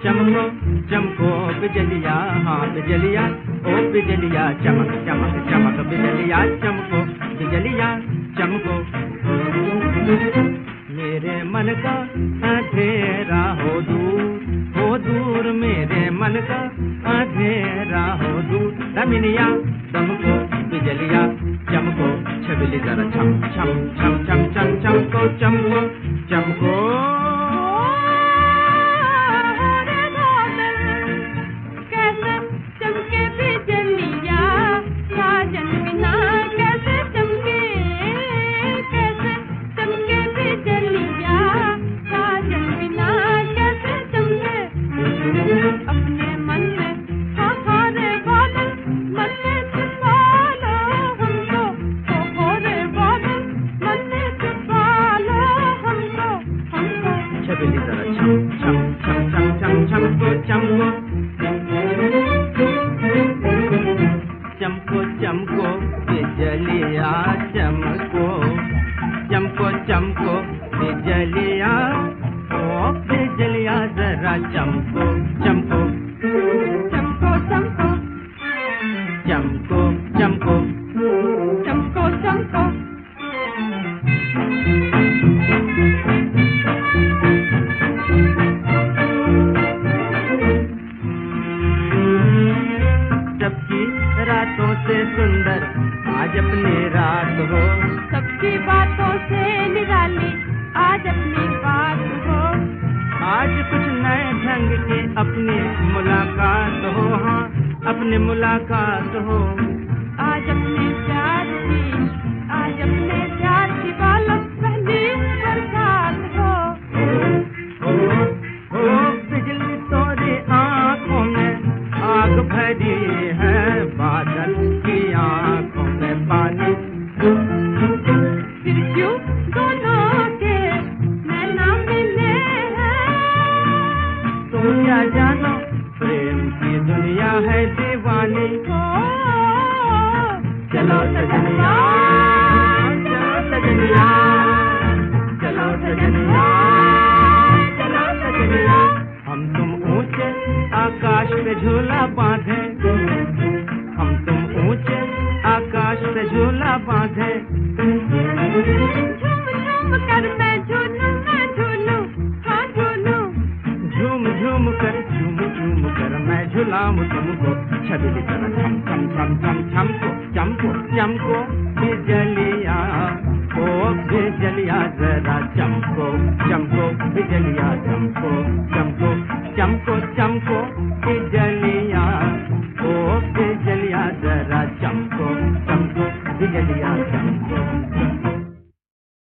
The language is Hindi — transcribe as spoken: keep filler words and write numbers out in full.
चमको चमको बिजलिया, हाँ बिजलिया, ओ बिजलिया चमक चमक चमक बिजलिया चमको, बिजलिया चमको। मेरे मन का अंधेरा हो दूर, हो दूर मेरे मन का अंधेरा हो दूर। रमिनिया चमको बिजलिया चमको, छबिली जरा छम छम छम छम छम चमको चमको चमको। चमको चमको बिजलिया चमको, चमको चमको बिजलिया, ओ बिजलिया जरा चमको चमको चमको चमको चमको चमको चमको चमको। सबकी रातों से सुंदर आज अपनी रात हो, सबकी बातों से निराली आज अपनी बात हो। आज कुछ नए ढंग की अपनी मुलाकात हो, हाँ अपनी मुलाकात हो। आज अपने प्यार की, आज अपने प्यार की बालों पहली बरसात हो। ओ, ओ, ओ बिजली तोरी आँखों में आग भरी है, बादल की आँखों में पानी। फिर क्यों दोनों के नैना मिले हैं? तुम क्या जानो प्रेम की दुनिया है दीवानी। ओ, चलो सजनिया, चलो सजनिया, चलो सजनिया, चलो सजनिया। हम तुम ऊंचे आकाश पे झूला बांधे, हम तुम ऊंचे आकाश पे झूला बांधे। झूम झूम कर मैं झूलूं, मैं झूलूं, हाँ झूलूं। झूम झूम कर, झूम झूम कर मैं झूलाऊं तुमको, छबिली जरा छम छम छम छम छमको चमको चमको बिजलिया, ओ बिजलिया जरा चमको चमको बिजलिया चमको चमको चमको चमको बिजलिया, ओ बिजलिया जरा चमको चमको बिजलिया चमको।